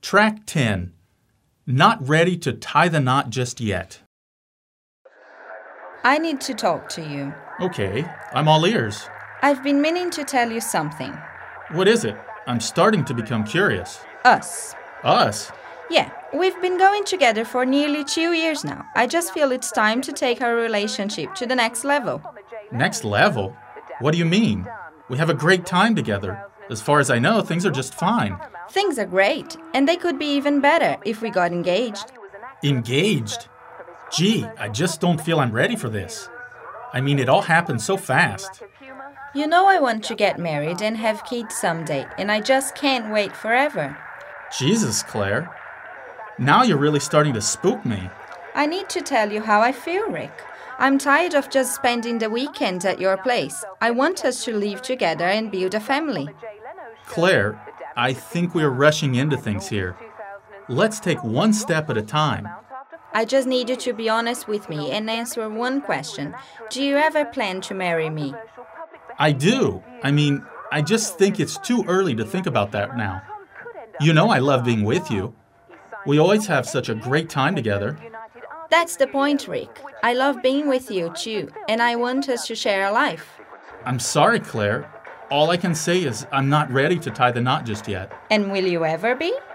Track 10. Not ready to tie the knot just yet. I need to talk to you. Okay, I'm all ears. I've been meaning to tell you something. What is it? I'm starting to become curious. Us. Us? Yeah, we've been going together for nearly 2 years now. I just feel it's time to take our relationship to the next level. Next level? What do you mean? We have a great time together. As far as I know, things are just fine. Things are great, and they could be even better if we got engaged. Engaged? Gee, I just don't feel I'm ready for this. I mean, it all happened so fast. You know I want to get married and have kids someday, and I just can't wait forever. Jesus, Claire. Now you're really starting to spook me. I need to tell you how I feel, Rick. I'm tired of just spending the weekends at your place. I want us to live together and build a family. Claire, I think we're rushing into things here. Let's take one step at a time. I just need you to be honest with me and answer one question. Do you ever plan to marry me? I do. I mean, I just think it's too early to think about that now. You know I love being with you. We always have such a great time together. That's the point, Rick. I love being with you too, and I want us to share a life. I'm sorry, Claire. All I can say is I'm not ready to tie the knot just yet. And will you ever be?